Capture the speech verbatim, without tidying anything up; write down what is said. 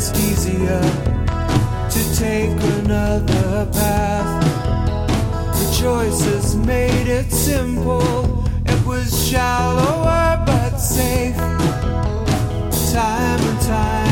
just easier to take another path. The choices made it simple. It was shallower but safe. Time and time